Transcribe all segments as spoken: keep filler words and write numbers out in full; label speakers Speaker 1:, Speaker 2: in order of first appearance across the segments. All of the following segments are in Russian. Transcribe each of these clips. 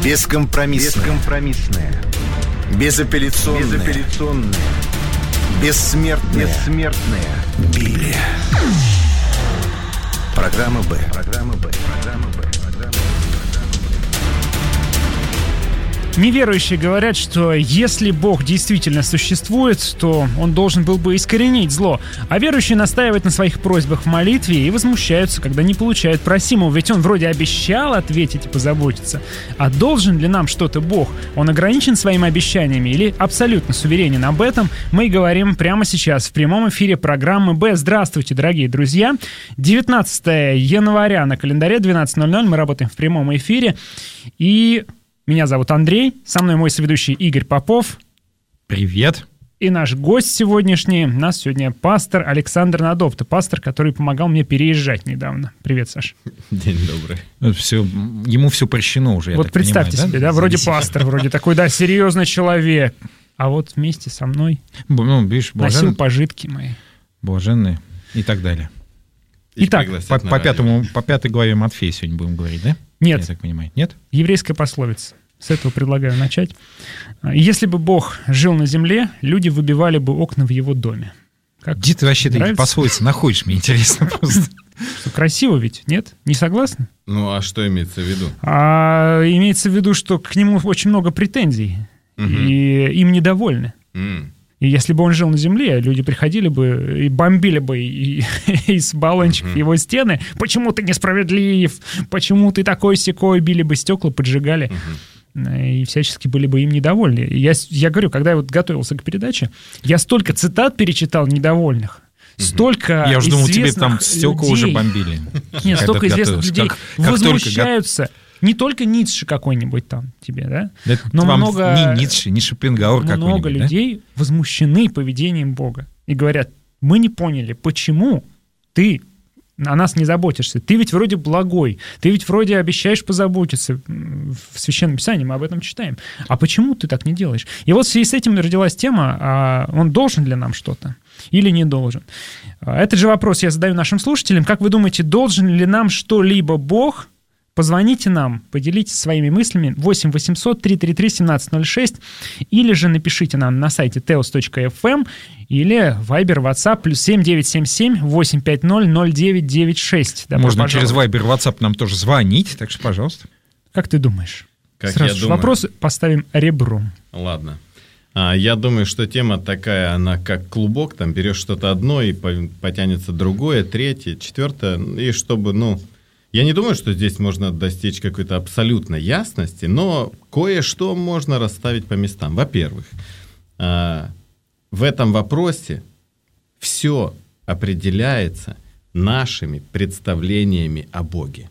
Speaker 1: Бескомпромиссная. Бескомпромиссная. Безапелляционная. Безапелляционная. Бессмертная. Бессмертная. Библия. Программа «Б». Программа «Б». Программа «Б».
Speaker 2: Неверующие говорят, что если Бог действительно существует, то Он должен был бы искоренить зло. А верующие настаивают на своих просьбах в молитве и возмущаются, когда не получают просимого. Ведь Он вроде обещал ответить и позаботиться. А должен ли нам что-то Бог? Он ограничен своими обещаниями или абсолютно суверенен? Об этом мы и говорим прямо сейчас в прямом эфире программы «Б». Здравствуйте, дорогие друзья. девятнадцатое января на календаре, двенадцать ноль ноль. Мы работаем в прямом эфире. И... Меня зовут Андрей, со мной мой соведущий Игорь Попов.
Speaker 3: Привет.
Speaker 2: И наш гость сегодняшний, у нас сегодня пастор Александр Надовто, пастор, который помогал мне переезжать недавно. Привет, Саш.
Speaker 3: День добрый. Все, ему все прощено уже, я
Speaker 2: Вот
Speaker 3: так
Speaker 2: представьте
Speaker 3: понимаю,
Speaker 2: себе,
Speaker 3: да?
Speaker 2: да, вроде пастор, вроде такой, да, серьезный человек. А вот вместе со мной
Speaker 3: ну, видишь, блажен...
Speaker 2: носил пожитки мои.
Speaker 3: Блаженные и так далее.
Speaker 2: Итак,
Speaker 3: по, по, пятому, по пятой главе Матфея сегодня будем говорить, да?
Speaker 2: Нет.
Speaker 3: Я так понимаю, нет?
Speaker 2: Еврейская пословица. С этого предлагаю начать. Если бы Бог жил на земле, люди выбивали бы окна в его доме. Как?
Speaker 3: Где ты вообще такие пословицы находишь, мне интересно просто.
Speaker 2: Что, красиво ведь, нет? Не согласны?
Speaker 4: Ну, а что имеется в виду?
Speaker 2: А имеется в виду, что к нему очень много претензий, угу. И им недовольны. Mm. И если бы он жил на земле, люди приходили бы и бомбили бы и, и, из баллончиков uh-huh. его стены. Почему ты несправедлив? Почему ты такой-сякой? Били бы стекла, поджигали. Uh-huh. И всячески были бы им недовольны. Я, я говорю, когда я вот готовился к передаче, я столько цитат перечитал недовольных. Uh-huh. Столько
Speaker 3: я уже думал, тебе там
Speaker 2: людей,
Speaker 3: стекла уже бомбили.
Speaker 2: Нет, столько известных людей как, как возмущаются. Только... Не только Ницше какой-нибудь там тебе, да?
Speaker 3: Это
Speaker 2: но много,
Speaker 3: не Ницше, не Шопенгауэр какой-нибудь,
Speaker 2: много людей
Speaker 3: да?
Speaker 2: возмущены поведением Бога. И говорят, мы не поняли, почему ты о нас не заботишься. Ты ведь вроде благой, ты ведь вроде обещаешь позаботиться. В Священном Писании мы об этом читаем. А почему ты так не делаешь? И вот в связи с этим родилась тема, а он должен ли нам что-то или не должен? Этот же вопрос я задаю нашим слушателям. Как вы думаете, должен ли нам что-либо Бог? Позвоните нам, поделитесь своими мыслями восемь восемьсот триста тридцать три семнадцать ноль шесть или же напишите нам на сайте теос точка эф эм или Viber, WhatsApp плюс семь девятьсот семьдесят семь восемьсот пятьдесят ноль девять девять шесть. Добро
Speaker 3: Можно
Speaker 2: пожаловать.
Speaker 3: через Viber, WhatsApp нам тоже звонить, так что, пожалуйста.
Speaker 2: Как ты думаешь?
Speaker 4: Как
Speaker 2: Сразу
Speaker 4: я
Speaker 2: же
Speaker 4: думаю.
Speaker 2: Вопросы поставим ребром.
Speaker 4: Ладно. А, я думаю, что тема такая, она как клубок, там берешь что-то одно и потянется другое, третье, четвертое, и чтобы, ну... Я не думаю, что здесь можно достичь какой-то абсолютной ясности, но кое-что можно расставить по местам. Во-первых, в этом вопросе все определяется нашими представлениями о Боге.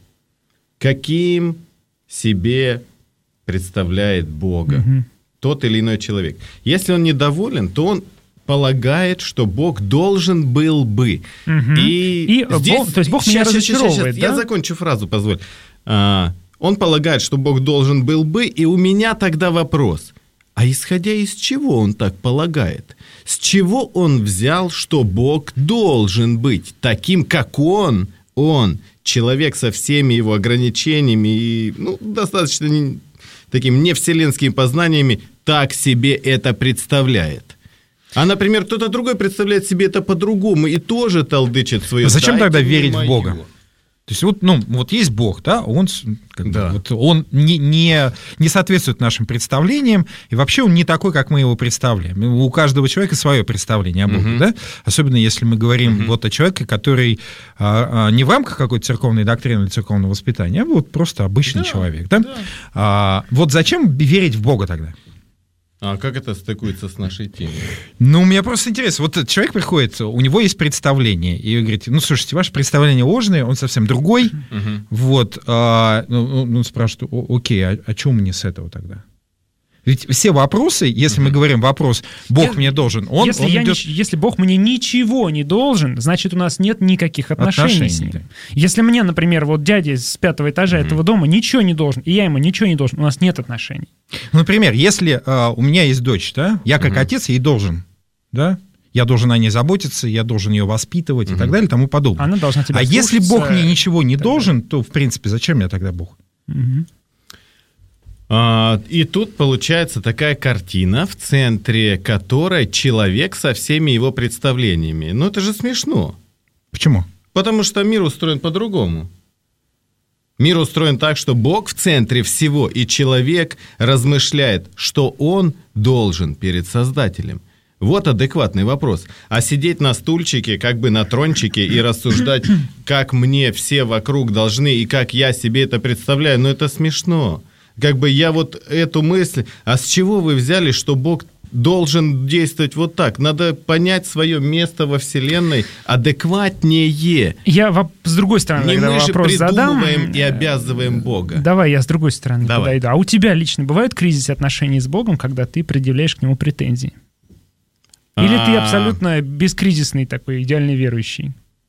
Speaker 4: Каким себе представляет Бога угу. тот или иной человек. Если он недоволен, то он полагает, что Бог должен был бы.
Speaker 2: Угу. И, и здесь, Бог, то есть Бог сейчас, меня разочаровывает, сейчас, сейчас,
Speaker 4: да? Я закончу фразу, позволь. А, он полагает, что Бог должен был бы, и у меня тогда вопрос. А исходя из чего он так полагает? С чего он взял, что Бог должен быть таким, как он? Он, человек со всеми его ограничениями и ну, достаточно не, такими невселенскими познаниями, так себе это представляет. А, например, кто-то другой представляет себе это по-другому и тоже толдычит свое.
Speaker 3: А зачем тогда верить
Speaker 4: мое.
Speaker 3: в Бога? То есть вот, ну, вот есть Бог, да, он, как
Speaker 4: да.
Speaker 3: бы, вот, он не, не, не соответствует нашим представлениям, и вообще он не такой, как мы его представляем. У каждого человека свое представление о Боге, uh-huh. да? Особенно если мы говорим uh-huh. вот о человеке, который а, а, не в рамках какой-то церковной доктрины или церковного воспитания, а вот просто обычный да, человек, да? да. А, вот зачем верить в Бога тогда?
Speaker 4: А как это стыкуется с нашей темой?
Speaker 3: Ну, мне просто интересно. Вот человек приходит, у него есть представление, и говорит, ну, слушайте, ваше представление ложное, он совсем другой. Uh-huh. Вот. А, ну, он спрашивает, окей, а, а что мне с этого тогда? Ведь все вопросы, если uh-huh. мы говорим вопрос «Бог если, мне должен», он,
Speaker 2: если,
Speaker 3: он
Speaker 2: я
Speaker 3: идет...
Speaker 2: не, если Бог мне ничего не должен, значит, у нас нет никаких отношений, отношений с ним. Да. Если мне, например, вот дядя с пятого этажа uh-huh. этого дома ничего не должен, и я ему ничего не должен, у нас нет отношений.
Speaker 3: Ну, например, если э, у меня есть дочь, да, я как uh-huh. отец ей должен, да, я должен о ней заботиться, я должен ее воспитывать uh-huh. и так далее и тому подобное.
Speaker 2: Она должна тебя
Speaker 3: а
Speaker 2: слушаться,
Speaker 3: если Бог мне ничего не должен, то, в принципе, зачем мне тогда Бог?
Speaker 2: Uh-huh.
Speaker 4: И тут получается такая картина, в центре которой человек со всеми его представлениями. Ну, это же смешно.
Speaker 3: Почему?
Speaker 4: Потому что мир устроен по-другому. Мир устроен так, что Бог в центре всего, и человек размышляет, что он должен перед Создателем. Вот адекватный вопрос. А сидеть на стульчике, как бы на трончике, и рассуждать, как мне все вокруг должны, и как я себе это представляю, ну это смешно. Как бы я вот эту мысль, а с чего вы взяли, что Бог должен действовать вот так? Надо понять свое место во Вселенной адекватнее.
Speaker 2: Я воп- с другой стороны
Speaker 4: Не мы же
Speaker 2: вопрос
Speaker 4: придумываем
Speaker 2: задам.
Speaker 4: и обязываем Бога.
Speaker 2: Давай я с другой стороны
Speaker 4: Давай.
Speaker 2: подойду. А у тебя лично бывают кризисы отношений с Богом, когда ты предъявляешь к нему претензии? Или ты абсолютно бескризисный такой, идеальный верующий?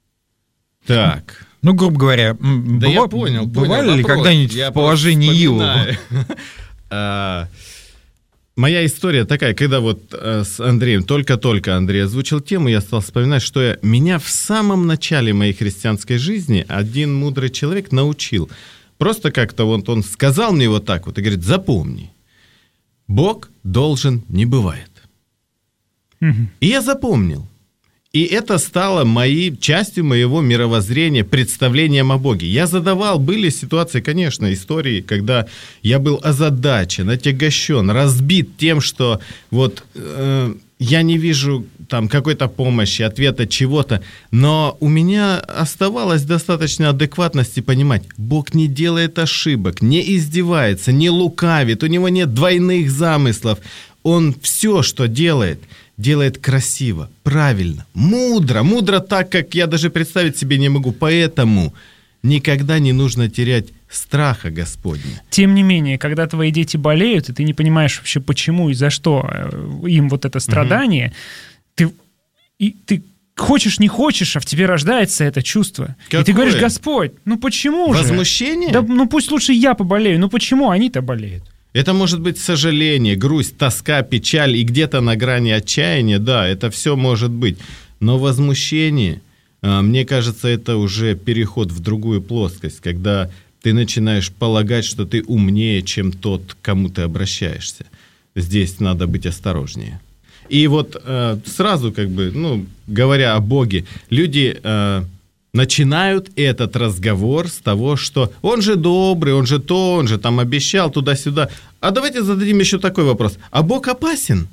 Speaker 4: Так.
Speaker 3: Ну, грубо говоря,
Speaker 4: Да
Speaker 3: быва-
Speaker 4: я понял,
Speaker 3: бывали
Speaker 4: понял
Speaker 3: ли
Speaker 4: вопрос.
Speaker 3: когда-нибудь
Speaker 4: Я
Speaker 3: в положении
Speaker 4: просто
Speaker 3: Иова?
Speaker 4: А, Моя история такая, когда вот э, с Андреем, только-только Андрей озвучил тему, я стал вспоминать, что я, меня в самом начале моей христианской жизни один мудрый человек научил. Просто как-то вот он сказал мне вот так вот и говорит: запомни, Бог должен не бывает.
Speaker 2: Мгм.
Speaker 4: И я запомнил. И это стало моей, частью моего мировоззрения, представлением о Боге. Я задавал, были ситуации, конечно, истории, когда я был озадачен, отягощен, разбит тем, что вот э, я не вижу там какой-то помощи, ответа чего-то, но у меня оставалось достаточно адекватности понимать, Бог не делает ошибок, не издевается, не лукавит, у него нет двойных замыслов. Он все, что делает, делает красиво, правильно, мудро. Мудро так, как я даже представить себе не могу. Поэтому никогда не нужно терять страха Господня.
Speaker 2: Тем не менее, когда твои дети болеют, и ты не понимаешь вообще, почему и за что э, им вот это страдание, ты, и, ты хочешь, не хочешь, а в тебе рождается это чувство.
Speaker 4: Какое?
Speaker 2: И ты говоришь: Господь, ну почему же?
Speaker 4: Возмущение?
Speaker 2: Да, ну пусть лучше я поболею, ну почему они-то болеют?
Speaker 4: Это может быть сожаление, грусть, тоска, печаль и где-то на грани отчаяния. Да, это все может быть. Но возмущение, мне кажется, это уже переход в другую плоскость, когда ты начинаешь полагать, что ты умнее, чем тот, к кому ты обращаешься. Здесь надо быть осторожнее. И вот сразу, как бы, ну, говоря о Боге, люди начинают этот разговор с того, что он же добрый, он же то, он же там обещал туда-сюда. А давайте зададим еще такой вопрос. А Бог опасен?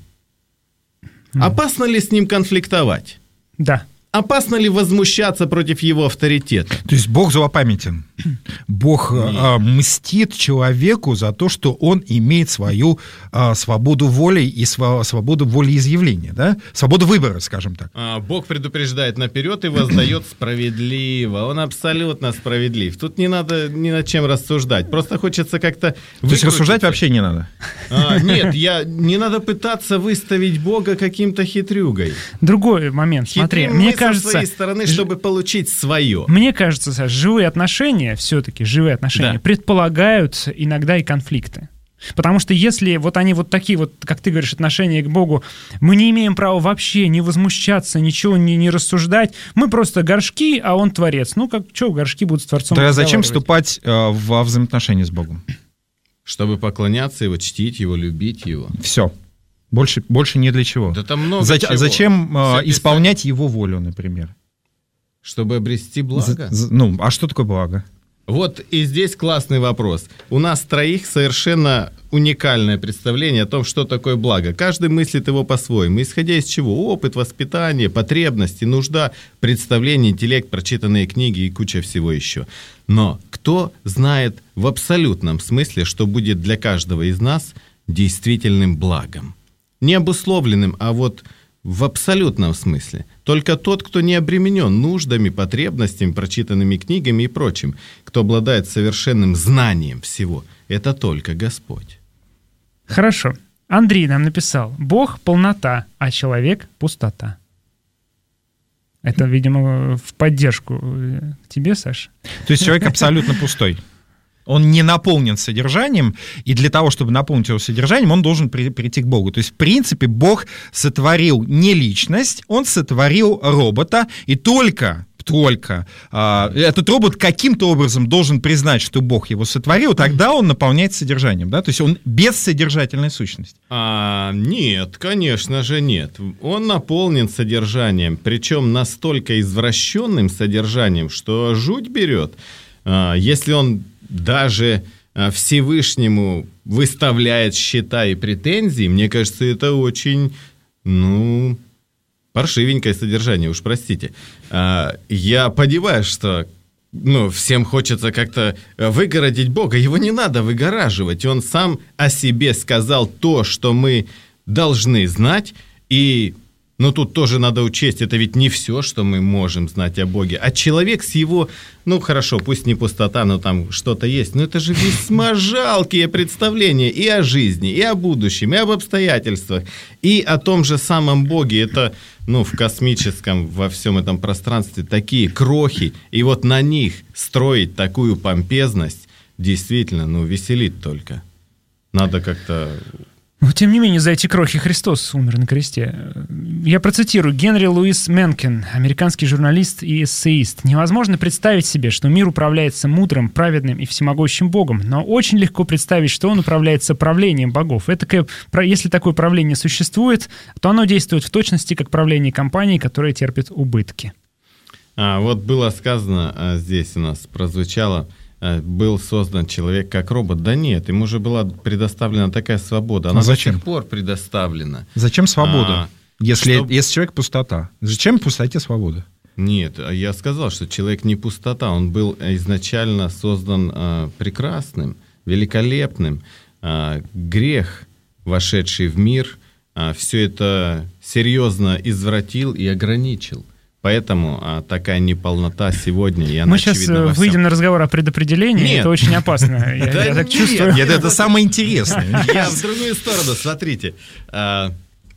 Speaker 4: Опасно ли с ним конфликтовать?
Speaker 2: Да.
Speaker 4: Опасно ли возмущаться против его авторитета?
Speaker 3: То есть Бог злопамятен. Бог а, мстит человеку за то, что он имеет свою а, свободу воли и сва- свободу волеизъявления, да? Свободу выбора, скажем так.
Speaker 4: А, Бог предупреждает наперед и воздает справедливо. Он абсолютно справедлив. Тут не надо ни над чем рассуждать. Просто хочется как-то...
Speaker 3: То есть рассуждать вообще не надо?
Speaker 4: А, нет, я, не надо пытаться выставить Бога каким-то хитрюгой.
Speaker 2: Другой момент, смотри,
Speaker 4: Хитрим
Speaker 2: мне
Speaker 4: мы
Speaker 2: кажется...
Speaker 4: со своей стороны, чтобы получить свое.
Speaker 2: Мне кажется, Саш, живые отношения, все-таки живые отношения,
Speaker 4: Да.
Speaker 2: предполагают иногда и конфликты. Потому что если вот они вот такие вот, как ты говоришь, отношения к Богу, мы не имеем права вообще не возмущаться, ничего не, не рассуждать, мы просто горшки, а он творец. Ну, как, что горшки будут с творцом
Speaker 3: Тогда зачем
Speaker 2: разговаривать?
Speaker 3: вступать э, во взаимоотношения с Богом?
Speaker 4: Чтобы поклоняться его, чтить его, любить его.
Speaker 3: Все. Больше, больше не для чего.
Speaker 4: Да там много
Speaker 3: За-
Speaker 4: чего.
Speaker 3: Зачем э,
Speaker 4: Записать.
Speaker 3: исполнять его волю, например?
Speaker 4: Чтобы обрести благо.
Speaker 3: За- за- ну, а что такое благо?
Speaker 4: Вот и здесь классный вопрос. У нас троих совершенно уникальное представление о том, что такое благо. Каждый мыслит его по-своему. Исходя из чего? Опыт, воспитание, потребности, нужда, представление, интеллект, прочитанные книги и куча всего еще. Но кто знает в абсолютном смысле, что будет для каждого из нас действительным благом? Не обусловленным, а вот в абсолютном смысле. Только тот, кто не обременен нуждами, потребностями, прочитанными книгами и прочим, кто обладает совершенным знанием всего, это только Господь.
Speaker 2: Хорошо. Андрей нам написал: Бог — полнота, а человек — пустота. Это, видимо, в поддержку тебе, Саша.
Speaker 3: То есть человек абсолютно пустой. Он не наполнен содержанием, и для того, чтобы наполнить его содержанием, он должен при, прийти к Богу. То есть, в принципе, Бог сотворил не личность, он сотворил робота, и только только а, этот робот каким-то образом должен признать, что Бог его сотворил, тогда он наполняется содержанием, да? То есть он бессодержательная сущность.
Speaker 4: А, нет, конечно же нет. Он наполнен содержанием, причем настолько извращенным содержанием, что жуть берет. А, если он даже Всевышнему выставляет счета и претензии, мне кажется, это очень, ну... паршивенькое содержание, уж простите. Я понимаю, что ну, всем хочется как-то выгородить Бога. Его не надо выгораживать. Он сам о себе сказал то, что мы должны знать. И ну, тут тоже надо учесть, это ведь не все, что мы можем знать о Боге. А человек с его, ну хорошо, пусть не пустота, но там что-то есть. Но это же весьма жалкие представления и о жизни, и о будущем, и об обстоятельствах, и о том же самом Боге. Это... ну, в космическом, во всем этом пространстве такие крохи, и вот на них строить такую помпезность действительно, ну, веселит только. Надо как-то...
Speaker 2: Но, тем не менее, за эти крохи Христос умер на кресте. Я процитирую. Генри Луис Менкен, американский журналист и эссеист. «Невозможно представить себе, что мир управляется мудрым, праведным и всемогущим Богом, но очень легко представить, что он управляется правлением богов. Этакое, если такое правление существует, то оно действует в точности как правление компании, которая терпит убытки».
Speaker 4: А, вот было сказано, а здесь у нас прозвучало... был создан человек как робот. Да нет, ему же была предоставлена такая свобода. Она
Speaker 3: а зачем?
Speaker 4: до сих пор предоставлена.
Speaker 3: Зачем свобода? А, если,
Speaker 4: чтоб...
Speaker 3: если человек пустота. Зачем в пустоте свобода?
Speaker 4: Нет, я сказал, что человек не пустота. Он был изначально создан а, прекрасным, великолепным. А, грех, вошедший в мир, а, все это серьезно извратил и ограничил. Поэтому а, такая неполнота сегодня, и она
Speaker 2: мы сейчас
Speaker 4: очевидна во всем.
Speaker 2: Выйдем на разговор о предопределении,
Speaker 4: нет.
Speaker 2: Это очень опасно. Я,
Speaker 4: да
Speaker 2: я так
Speaker 4: нет,
Speaker 2: чувствую.
Speaker 3: Нет, это самое интересное.
Speaker 4: Я в другую сторону, смотрите. А,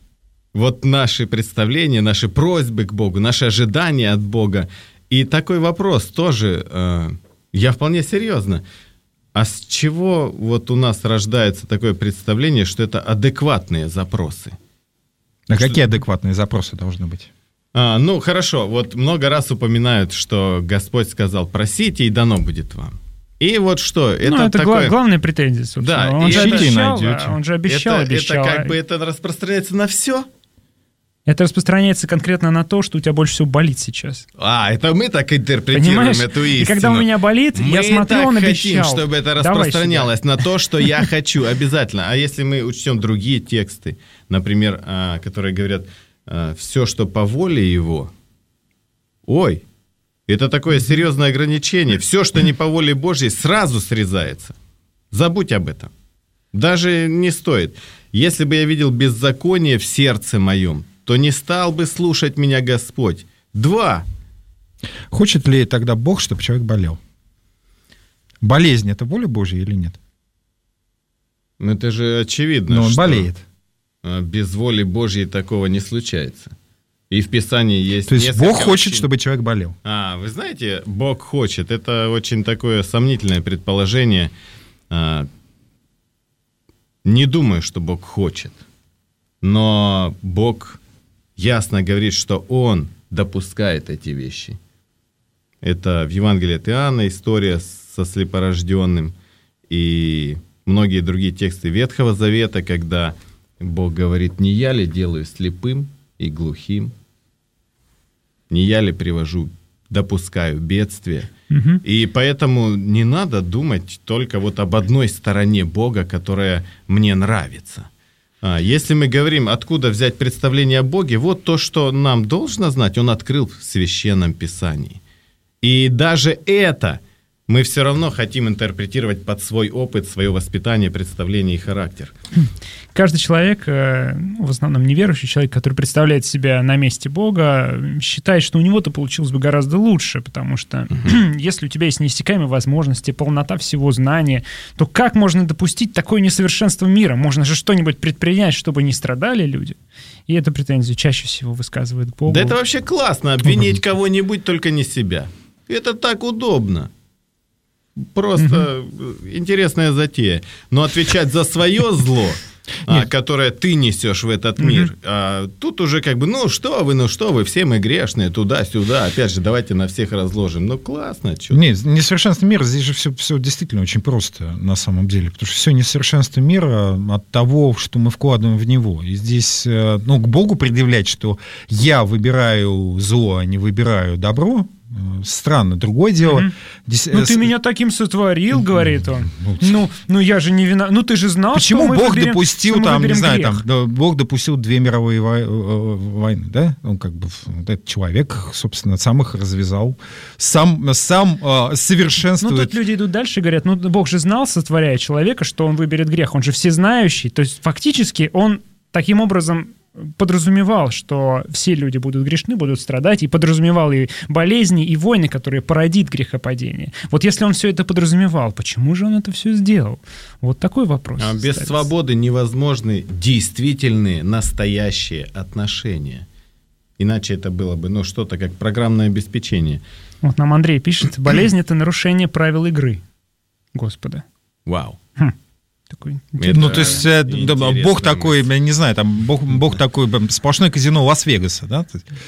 Speaker 4: вот наши представления, наши просьбы к Богу, наши ожидания от Бога. И такой вопрос тоже, а, я вполне серьезно. А с чего вот у нас рождается такое представление, что это адекватные запросы?
Speaker 3: А
Speaker 4: что...
Speaker 3: какие адекватные запросы должны быть?
Speaker 4: А, ну, хорошо, вот много раз упоминают, что Господь сказал, просите, и дано будет вам. И вот что, это,
Speaker 2: ну, это
Speaker 4: такое...
Speaker 2: гла- главная претензия, собственно.
Speaker 4: Да,
Speaker 2: он,
Speaker 4: и
Speaker 2: же
Speaker 4: это...
Speaker 2: обещал,
Speaker 3: найдете.
Speaker 2: он же обещал,
Speaker 4: это,
Speaker 2: обещал.
Speaker 4: Это как бы это распространяется на все?
Speaker 2: Это распространяется конкретно на то, что у тебя больше всего болит сейчас.
Speaker 4: А, это мы так интерпретируем
Speaker 2: Понимаешь?
Speaker 4: эту истину.
Speaker 2: И когда у меня болит,
Speaker 4: мы
Speaker 2: я смотрю, он
Speaker 4: хотим,
Speaker 2: обещал.
Speaker 4: чтобы это распространялось на то, что я хочу, обязательно. А если мы учтем другие тексты, например, которые говорят, все, что по воле его... Ой, это такое серьезное ограничение. Все, что не по воле Божьей, сразу срезается. Забудь об этом. Даже не стоит. Если бы я видел беззаконие в сердце моем, то не стал бы слушать меня Господь. Два.
Speaker 3: Хочет ли тогда Бог, чтобы человек болел? Болезнь — это воля Божья или нет?
Speaker 4: Ну, это же очевидно.
Speaker 3: Но он
Speaker 4: что
Speaker 3: болеет.
Speaker 4: Без воли Божьей такого не случается. И в Писании есть...
Speaker 3: То есть Бог хочет,
Speaker 4: очень...
Speaker 3: чтобы человек болел?
Speaker 4: А, вы знаете, Бог хочет. Это очень такое сомнительное предположение. А, не думаю, что Бог хочет. Но Бог ясно говорит, что Он допускает эти вещи. Это в Евангелии от Иоанна история со слепорожденным и многие другие тексты Ветхого Завета, когда Бог говорит, не я ли делаю слепым и глухим, не я ли привожу, допускаю бедствие. Угу. И поэтому не надо думать только вот об одной стороне Бога, которая мне нравится. А если мы говорим, откуда взять представление о Боге, вот то, что нам должно знать, Он открыл в Священном Писании. И даже это мы все равно хотим интерпретировать под свой опыт, свое воспитание, представление и характер.
Speaker 2: Каждый человек, в основном неверующий человек, который представляет себя на месте Бога, считает, что у него-то получилось бы гораздо лучше, потому что uh-huh. если у тебя есть неиссякаемые возможности, полнота всего знания, то как можно допустить такое несовершенство мира? Можно же что-нибудь предпринять, чтобы не страдали люди. И эту претензию чаще всего высказывает Богу.
Speaker 4: Да это вообще классно, обвинить uh-huh. кого-нибудь, только не себя. Это так удобно. просто интересная затея. Но отвечать за свое зло, а, которое ты несешь в этот мир, а, тут уже как бы, ну что вы, ну что вы, все мы грешные, туда-сюда, опять же, давайте на всех разложим. Ну классно. Чё?
Speaker 3: Нет, несовершенство мира, здесь же все, все действительно очень просто на самом деле, потому что все несовершенство мира от того, что мы вкладываем в него. И здесь, ну, к Богу предъявлять, что я выбираю зло, а не выбираю добро, странно. Другое дело...
Speaker 2: Mm-hmm. Здесь... Ну, ты меня таким сотворил, говорит он. Ну, ну я же не виноват. Ну, ты же знал,
Speaker 3: почему
Speaker 2: что мы
Speaker 3: Бог
Speaker 2: выберем,
Speaker 3: допустил, там, не знаю,
Speaker 2: грех.
Speaker 3: там, Бог допустил две мировые войны, да? Он как бы, вот этот человек, собственно, сам их развязал, сам, сам э, совершенствует.
Speaker 2: Ну, тут люди идут дальше и говорят, ну, Бог же знал, сотворяя человека, что он выберет грех. Он же всезнающий. То есть, фактически, он таким образом... подразумевал, что все люди будут грешны, будут страдать, и подразумевал и болезни, и войны, которые породит грехопадение. Вот если он все это подразумевал, почему же он это все сделал? Вот такой вопрос.
Speaker 4: А без свободы невозможны действительные, настоящие отношения. Иначе это было бы, ну, что-то как программное обеспечение.
Speaker 2: Вот нам Андрей пишет, болезнь — это нарушение правил игры Господа.
Speaker 4: Вау.
Speaker 2: Хм. Такой...
Speaker 3: Ну, то есть, да, Бог такой, я не знаю, там, Бог, Бог да. такой, сплошное казино Лас-Вегаса, да?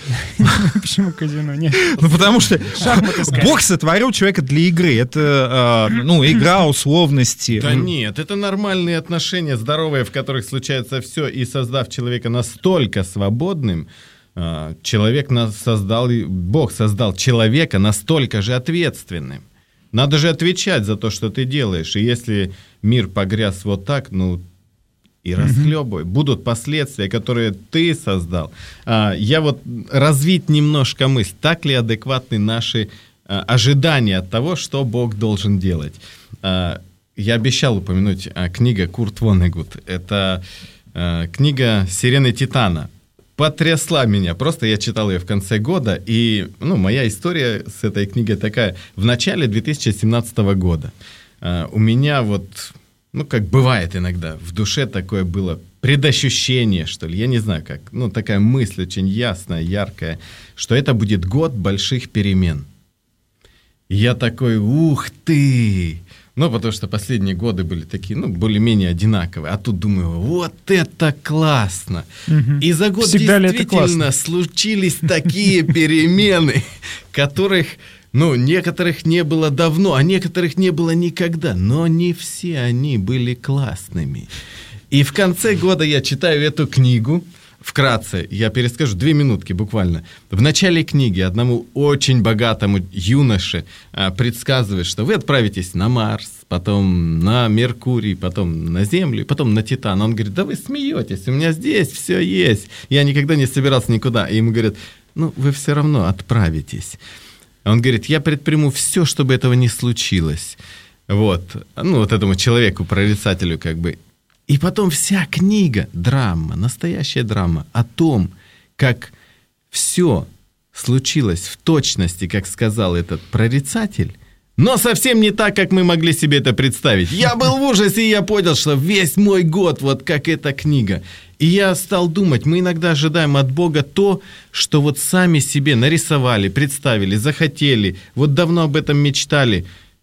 Speaker 2: Почему казино? Нет.
Speaker 3: Ну, потому что Бог сотворил человека для игры. Это, ну, игра, условности.
Speaker 4: Да нет, это нормальные отношения, здоровые, в которых случается все, и создав человека настолько свободным, человек создал, Бог создал человека настолько же ответственным. Надо же отвечать за то, что ты делаешь. И если мир погряз вот так, ну, и расхлебывай. Mm-hmm. Будут последствия, которые ты создал. А, я вот развить немножко мысль. Так ли адекватны наши а, ожидания от того, что Бог должен делать? А, я обещал упомянуть а, книга Курт Воннегут. Это а, книга «Сирены Титана». Потрясла меня. Просто я читал ее в конце года, и, ну, моя история с этой книгой такая. В начале две тысячи семнадцатого года uh, у меня вот, ну, как бывает иногда, в душе такое было предощущение, что ли, я не знаю как, ну, такая мысль очень ясная, яркая, что это будет год больших перемен. И я такой, ух ты! Ну, потому что последние годы были такие, ну, более-менее одинаковые. А тут думаю, вот это классно. Угу. И за год всегда действительно случились такие перемены, которых, ну, некоторых не было давно, а некоторых не было никогда. Но не все они были классными. И в конце года я читаю эту книгу. Вкратце, я перескажу, две минутки буквально. В начале книги одному очень богатому юноше а, предсказывает, что вы отправитесь на Марс, потом на Меркурий, потом на Землю, потом на Титан. Он говорит, да вы смеетесь, у меня здесь все есть. Я никогда не собирался никуда. И ему говорят, ну вы все равно отправитесь. Он говорит, я предприму все, чтобы этого не случилось. Вот, ну вот этому человеку, прорицателю как бы. И потом вся книга, драма, настоящая драма о том, как все случилось в точности, как сказал этот прорицатель, но совсем не так, как мы могли себе это представить. Я был в ужасе, и я понял, что весь мой год вот как эта книга. И я стал думать, мы иногда ожидаем от Бога то, что вот сами себе нарисовали, представили, захотели, вот давно об этом мечтали.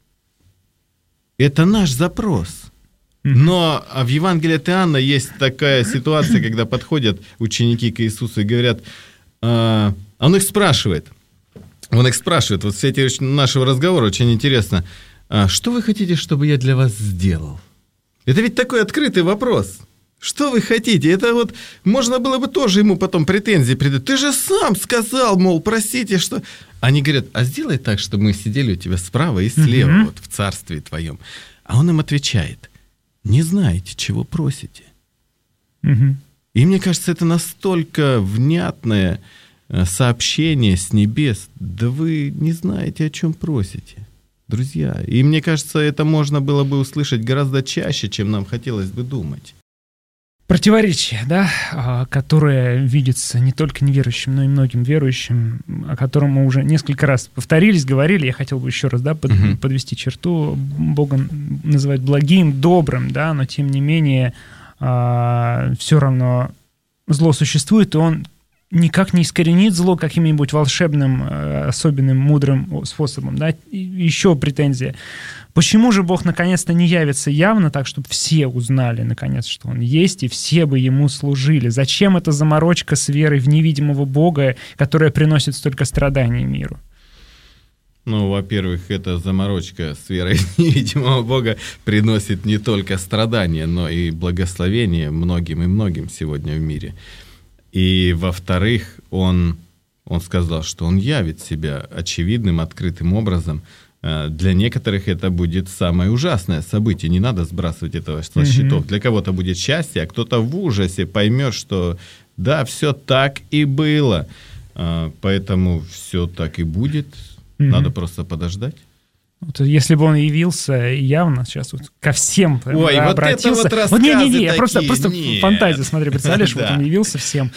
Speaker 4: Это наш запрос. Но в Евангелии от Иоанна есть такая ситуация, когда подходят ученики к Иисусу и говорят, а, он их спрашивает, он их спрашивает, вот все эти нашего разговора очень интересно, а, что вы хотите, чтобы я для вас сделал? Это ведь такой открытый вопрос. Что вы хотите? Это вот можно было бы тоже ему потом претензии придать. Ты же сам сказал, мол, простите, что... Они говорят, а сделай так, чтобы мы сидели у тебя справа и слева, mm-hmm. вот в царстве твоем. А он им отвечает, не знаете, чего просите. Угу. И мне кажется, это настолько внятное сообщение с небес. Да вы не знаете, о чем просите, друзья. И мне кажется, это можно было бы услышать гораздо чаще, чем нам хотелось бы думать.
Speaker 2: Противоречие, да, которое видится не только неверующим, но и многим верующим, о котором мы уже несколько раз повторились, говорили. Я хотел бы еще раз, да, под, uh-huh. подвести черту. Бога называют благим, добрым, да, но тем не менее а, все равно зло существует, и он никак не искоренит зло каким-нибудь волшебным, особенным, мудрым способом. Да? И еще претензия. Почему же Бог наконец-то не явится явно так, чтобы все узнали, наконец, что Он есть, и все бы Ему служили? Зачем эта заморочка с верой в невидимого Бога, которая приносит столько страданий миру?
Speaker 4: Ну, во-первых, эта заморочка с верой в невидимого Бога приносит не только страдания, но и благословение многим и многим сегодня в мире. И, во-вторых, Он, он сказал, что Он явит себя очевидным, открытым образом. Для некоторых это будет самое ужасное событие. Не надо сбрасывать этого со счетов. Mm-hmm. Для кого-то будет счастье, а кто-то в ужасе поймет, что да, все так и было. Поэтому все так и будет. Mm-hmm. Надо просто подождать.
Speaker 2: Вот если бы он явился явно сейчас вот ко всем
Speaker 4: Ой,
Speaker 2: да,
Speaker 4: вот
Speaker 2: обратился.
Speaker 4: Это вот
Speaker 2: вот не-не-не,
Speaker 4: такие.
Speaker 2: просто, просто фантазия, смотри, представляешь, вот он явился всем.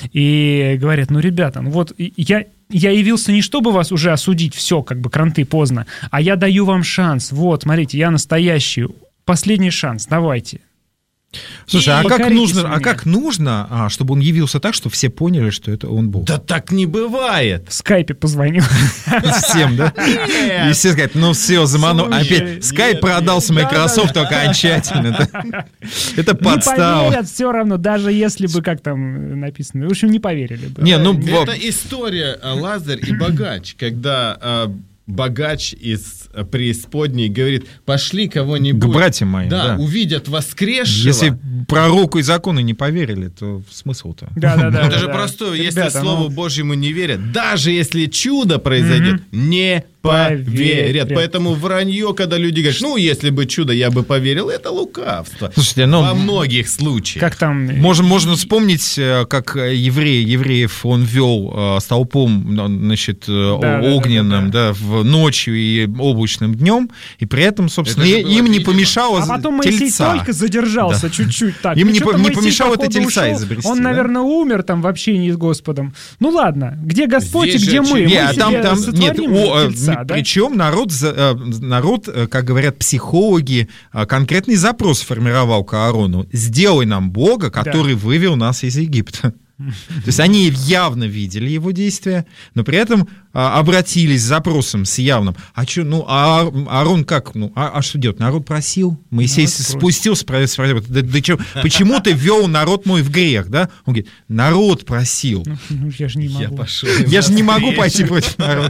Speaker 2: И говорят, ну, ребята, ну вот я, я явился не чтобы вас уже осудить, все, как бы кранты поздно, а я даю вам шанс. Вот, смотрите, я настоящий. Последний шанс, давайте.
Speaker 3: Слушай, а как, нужно, а как нужно, а, чтобы он явился так, чтобы все поняли, что это он Бог?
Speaker 4: Да так не бывает.
Speaker 2: В скайпе позвонил.
Speaker 3: Всем, да? И все скажут, ну все, заманул. Опять скайп продался Microsoft окончательно. Это подстава.
Speaker 2: Не поверят все равно, даже если бы, как там написано, в общем, не поверили бы.
Speaker 3: Не, ну,
Speaker 4: это история Лазарь и богач, когда богач из преисподней говорит, пошли кого-нибудь.
Speaker 3: К братьям моим,
Speaker 4: да,
Speaker 3: да.
Speaker 4: увидят воскресшего.
Speaker 3: Если пророку и закону не поверили, то смысл-то?
Speaker 2: Да, да, да.
Speaker 4: Это же просто, если Слову Божьему не верят, даже если чудо произойдет, не поверят. Поэтому вранье, когда люди говорят, ну, если бы чудо, я бы поверил, это лукавство.
Speaker 3: Слушайте, ну,
Speaker 4: во многих случаях.
Speaker 2: Как там...
Speaker 3: Можно, можно вспомнить, как еврей, евреев он вел столпом, значит, да, огненным, да, да, да, в ночью и облачным днем, и при этом, собственно, им не помешало
Speaker 2: тельца. А потом Моисей
Speaker 3: тельца.
Speaker 2: только задержался, да, чуть-чуть так.
Speaker 3: Им
Speaker 2: ну,
Speaker 3: не, по, не помешало
Speaker 2: Моисей,
Speaker 3: это тельца
Speaker 2: ушел.
Speaker 3: изобрести.
Speaker 2: Он,
Speaker 3: да?
Speaker 2: наверное, умер там в общении с Господом. Ну ладно, где Господь
Speaker 4: Здесь
Speaker 2: и где мы?
Speaker 3: Не,
Speaker 2: мы
Speaker 3: а там, там, нет, о,
Speaker 2: тельца, да?
Speaker 3: Причем народ, народ, как говорят психологи, конкретный запрос сформировал к Аарону. Сделай нам Бога, который да. вывел нас из Египта. То есть они явно видели его действия, но при этом а, обратились с запросом, с явным. А что, ну, а Аарон как? Ну, а, а что делать? Народ просил. Моисей народ спустился, спросил, да, да, да, почему ты ввел народ мой в грех, да? Он говорит, народ просил.
Speaker 2: Ну, ну я же не могу.
Speaker 4: Я, пошел,
Speaker 3: я же не могу пойти против народа.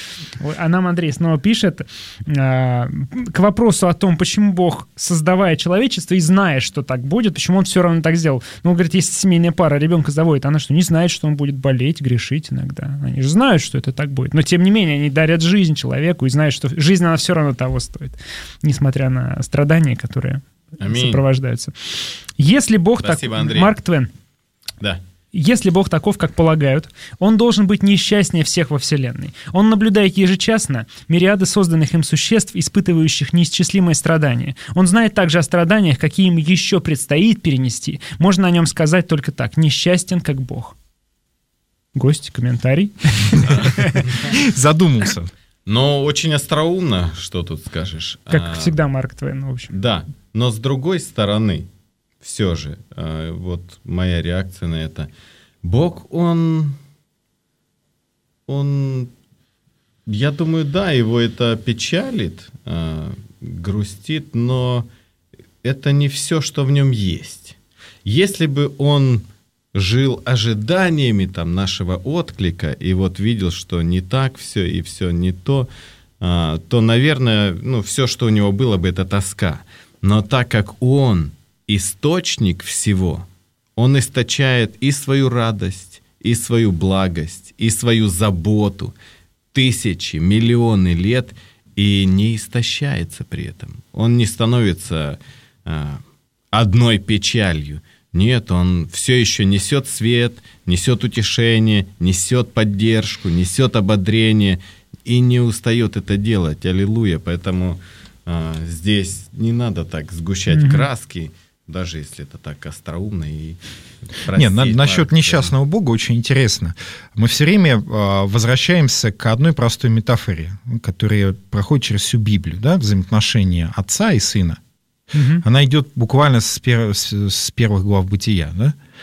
Speaker 2: А нам Андрей снова пишет э, к вопросу о том, почему Бог, создавая человечество и зная, что так будет, почему он все равно так сделал. Ну, он говорит, если семейная пара ребенка заводит, она что, не знает, что он будет болеть, грешить иногда? Они же знают, что это так будет. Но, тем не менее, они дарят жизнь человеку и знают, что жизнь, она все равно того стоит, несмотря на страдания, которые Аминь. Сопровождаются. Если Бог так... Марк Твен.
Speaker 4: Да.
Speaker 2: Если Бог таков, как полагают, Он должен быть несчастнее всех во Вселенной. Он наблюдает ежечасно мириады созданных им существ, испытывающих неисчислимые страдания. Он знает также о страданиях, какие им еще предстоит перенести. Можно о нем сказать только так: несчастен, как Бог. Гость, комментарий.
Speaker 3: Задумался.
Speaker 4: Но очень остроумно, что тут скажешь.
Speaker 2: Как
Speaker 4: а,
Speaker 2: всегда, Марк Твен, в общем.
Speaker 4: Да, но с другой стороны, все же, э, вот моя реакция на это. Бог, он, он, я думаю, да, его это печалит, э, грустит, но это не все, что в нем есть. Если бы он жил ожиданиями там нашего отклика и вот видел, что не так все и все не то, э, то, наверное, ну, все, что у него было бы, это тоска. Но так как он источник всего, он источает и свою радость, и свою благость, и свою заботу тысячи, миллионы лет и не истощается при этом. Он не становится а, одной печалью. Нет, он все еще несет свет, несет утешение, несет поддержку, несет ободрение и не устает это делать. Аллилуйя. Поэтому а, здесь не надо так сгущать mm-hmm. краски, даже если это так остроумно и
Speaker 3: Нет, на, насчет несчастного Бога очень интересно. Мы все время э, возвращаемся к одной простой метафоре, которая проходит через всю Библию, да, взаимоотношения отца и сына. Угу. Она идет буквально с, пер, с, с первых глав Бытия, да?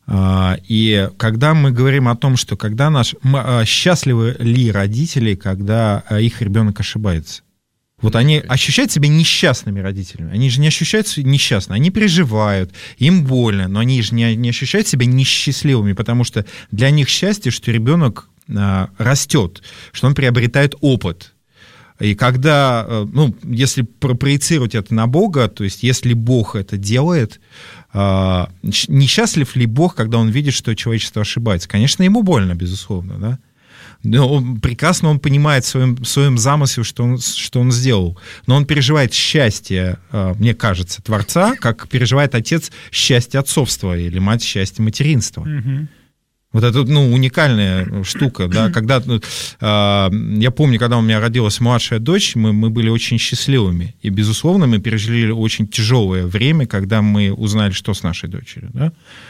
Speaker 3: И когда мы говорим о том, что когда наш... Счастливы ли родители, когда их ребенок ошибается? Вот они ощущают себя несчастными родителями. Они же не ощущают себя несчастными. Они переживают, им больно, но они же не, не ощущают себя несчастливыми, потому что для них счастье, что ребенок а, растет, что он приобретает опыт. И когда, ну, если проецировать это на Бога, то есть если Бог это делает, а, несчастлив ли Бог, когда он видит, что человечество ошибается? Конечно, ему больно, безусловно, да? Но он, прекрасно он понимает в своем, в своем замысле, что он, что он сделал. Но он переживает счастье, мне кажется, Творца, как переживает отец счастье отцовства или мать счастье материнства. Mm-hmm. Вот это, ну, уникальная штука, да, когда, э, я помню, когда у меня родилась младшая дочь, мы, мы были очень счастливыми, и, безусловно, мы пережили очень тяжелое время, когда мы узнали, что с нашей дочерью, да,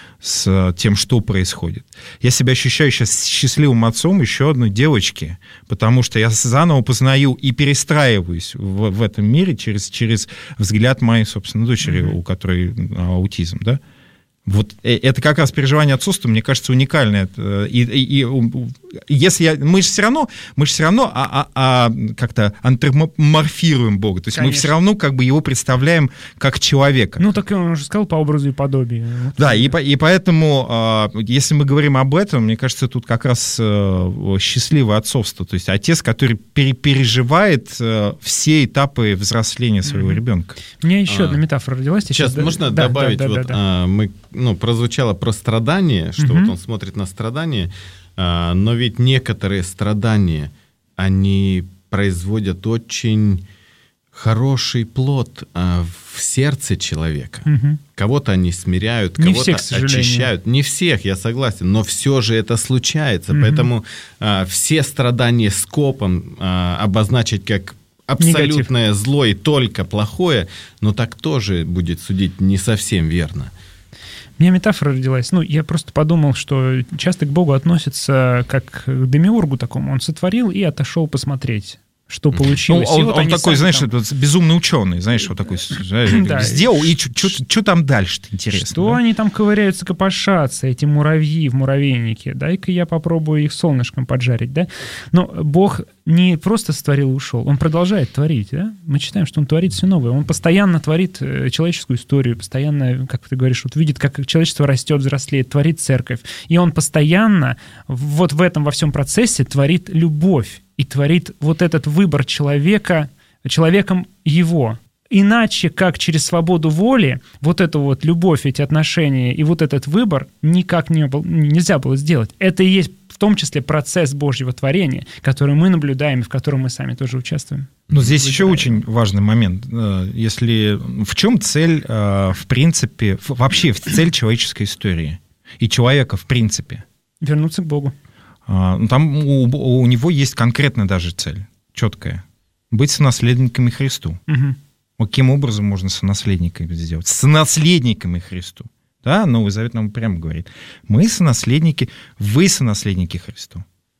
Speaker 3: с тем, что происходит. Я себя ощущаю сейчас счастливым отцом еще одной девочки, потому что я заново познаю и перестраиваюсь в, в этом мире через, через взгляд моей, собственно, дочери, mm-hmm. у которой аутизм, да. Вот это как раз переживание отцовства, мне кажется, уникальное. И, и, и если я, мы же все равно, мы же все равно а, а, а, как-то антропоморфируем Бога. То есть Конечно. Мы все равно как бы его представляем как человека.
Speaker 2: Ну, так он уже сказал, по образу и подобию.
Speaker 3: Да, и, и поэтому, если мы говорим об этом, мне кажется, тут как раз счастливое отцовство. То есть отец, который переживает все этапы взросления своего mm-hmm. ребенка.
Speaker 2: У меня еще а, одна метафора родилась.
Speaker 4: Сейчас, сейчас можно да, добавить, да, да, вот да, да. А, мы ну, прозвучало про страдания, что mm-hmm. вот он смотрит на страдания, а, но ведь некоторые страдания, они производят очень хороший плод а, в сердце человека. Mm-hmm. Кого-то они смиряют,
Speaker 2: Не
Speaker 4: кого-то
Speaker 2: всех,
Speaker 4: очищают. Не всех, я согласен, но все же это случается. Mm-hmm. Поэтому а, все страдания скопом а, обозначить как абсолютное Негатив. Зло и только плохое, но так тоже будет судить не совсем верно.
Speaker 2: У меня метафора родилась. Ну, я просто подумал, что часто к Богу относятся как к демиургу такому. Он сотворил и отошел посмотреть, что получилось.
Speaker 3: Ну, он,
Speaker 2: вот
Speaker 3: он такой, знаешь,
Speaker 2: там...
Speaker 3: безумный ученый, знаешь, вот такой да. сделал, и что там дальше-то интересно?
Speaker 2: Что да? Они там ковыряются, копошатся, эти муравьи в муравейнике. Дай-ка я попробую их солнышком поджарить, да? Но Бог не просто сотворил и ушел, Он продолжает творить, да? Мы читаем, что Он творит все новое. Он постоянно творит человеческую историю, постоянно, как ты говоришь, вот видит, как человечество растет, взрослеет, творит церковь. И Он постоянно вот в этом во всем процессе творит любовь. И творит вот этот выбор человека, человеком его. Иначе, как через свободу воли, вот эту вот любовь, эти отношения и вот этот выбор никак не был, нельзя было сделать. Это и есть в том числе процесс Божьего творения, который мы наблюдаем и в котором мы сами тоже участвуем.
Speaker 3: Но здесь Вы еще правильно. Очень важный момент. Если в чем цель, в принципе, вообще цель человеческой истории и человека в принципе?
Speaker 2: Вернуться к Богу.
Speaker 3: Там у, у него есть конкретная даже цель, четкая. Быть сонаследниками Христу. Угу. Вот каким образом можно сонаследниками сделать? Сонаследниками Христу. Да, Новый Завет нам прямо говорит. Мы сонаследники, вы сонаследники Христу.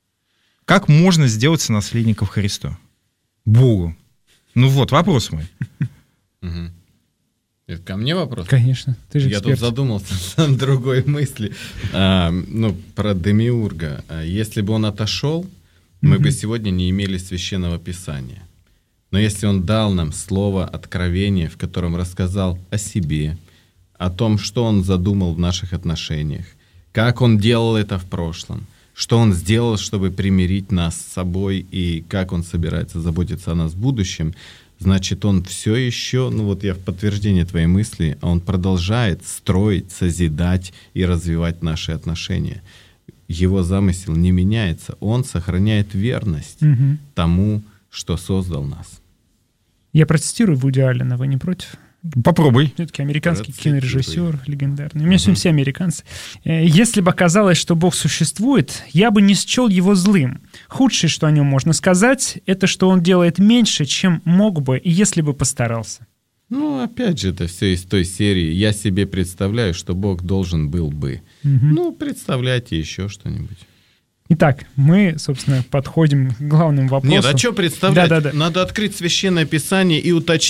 Speaker 3: Как можно сделать сонаследников Христу? Богу. Ну вот, вопрос мой.
Speaker 4: Угу. Это ко мне вопрос?
Speaker 2: Конечно, ты же
Speaker 4: Я
Speaker 2: эксперт.
Speaker 4: тут задумался на другой мысли. А, ну, про Демиурга. Если бы он отошел, mm-hmm. мы бы сегодня не имели Священного Писания. Но если он дал нам слово откровения, в котором рассказал о себе, о том, что он задумал в наших отношениях, как он делал это в прошлом, что он сделал, чтобы примирить нас с собой, и как он собирается заботиться о нас в будущем, значит, он все еще, ну вот я в подтверждение твоей мысли, он продолжает строить, созидать и развивать наши отношения. Его замысел не меняется, он сохраняет верность угу. тому, что создал нас.
Speaker 2: Я процитирую Вуди Аллена, вы не против?
Speaker 3: Попробуй.
Speaker 2: Все-таки американский кинорежиссер легендарный. У меня сегодня все американцы. Если бы оказалось, что Бог существует, я бы не счел его злым. Худшее, что о нем можно сказать, это что он делает меньше, чем мог бы, если бы постарался.
Speaker 4: Ну, опять же, это все из той серии. Я себе представляю, что Бог должен был бы. Угу. Ну, представляйте еще что-нибудь.
Speaker 2: Итак, мы, собственно, подходим к главному вопросу.
Speaker 4: Нет, а что представлять?
Speaker 2: Да, да, да.
Speaker 4: Надо открыть Священное Писание и уточнить.